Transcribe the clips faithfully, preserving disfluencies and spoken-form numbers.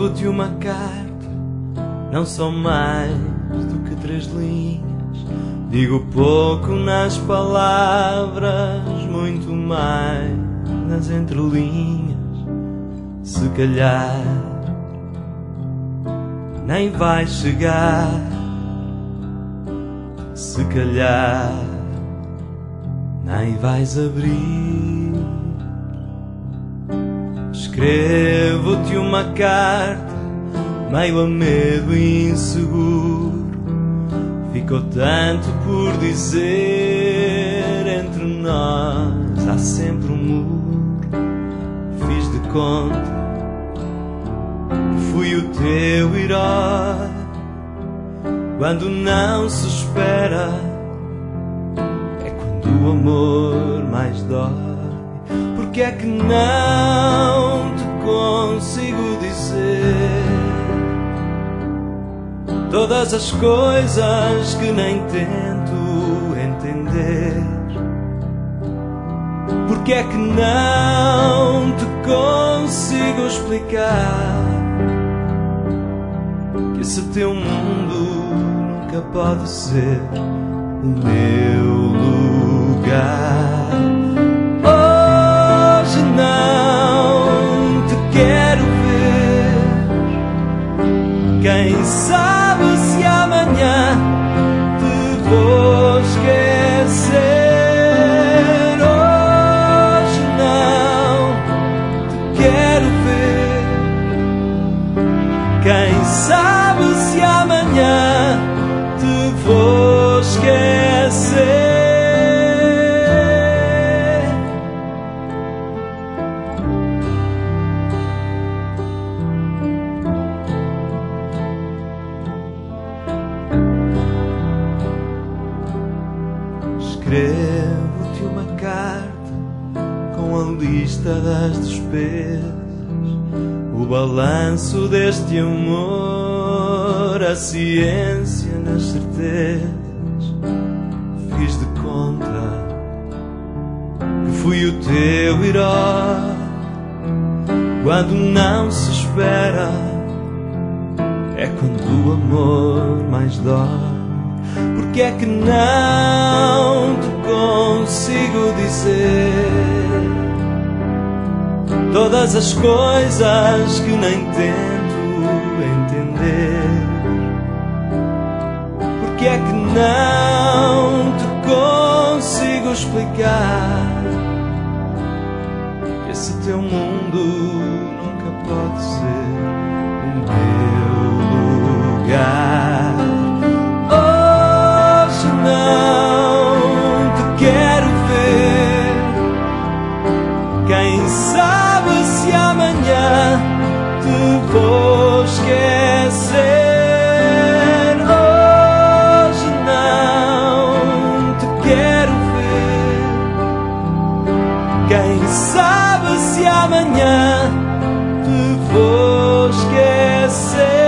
Escrevo-te uma carta, não são mais do que três linhas. Digo pouco nas palavras, muito mais nas entrelinhas. Se calhar nem vais chegar, se calhar nem vais abrir. Escrevo-te uma carta, meio a medo e inseguro. Ficou tanto por dizer, entre nós há sempre um muro. Fiz de conta que fui o teu herói, quando não se espera, é quando o amor mais dói. Porque é que não te consigo dizer todas as coisas que nem tento entender? Porque é que não te consigo explicar que esse teu mundo nunca pode ser o meu lugar? Hoje não te quero ver, quem sabe se amanhã te vou esquecer. Hoje não te quero ver, quem sabe se amanhã te vou esquecer. Escrevo-te uma carta com a lista das despesas, o balanço deste amor, a ciência nas certezas. Fiz de conta que fui o teu herói, quando não se espera, é quando o amor mais dói. Porque é que não te consigo dizer todas as coisas que nem tento entender? Porque é que não te consigo explicar que esse teu mundo nunca pode ser o meu lugar? Não te quero ver, quem sabe se amanhã te vou esquecer. Hoje não te quero ver, quem sabe se amanhã te vou esquecer.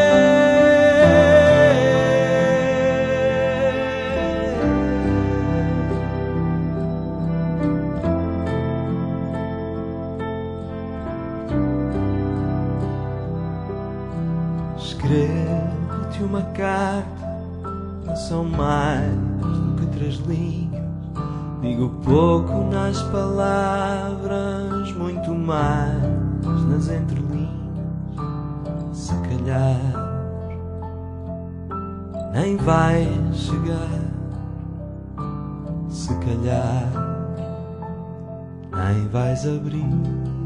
Escrevo-te uma carta, não são mais do que três linhas. Digo pouco nas palavras, muito mais nas entrelinhas. Se calhar nem vai chegar, se calhar nem vais abrir.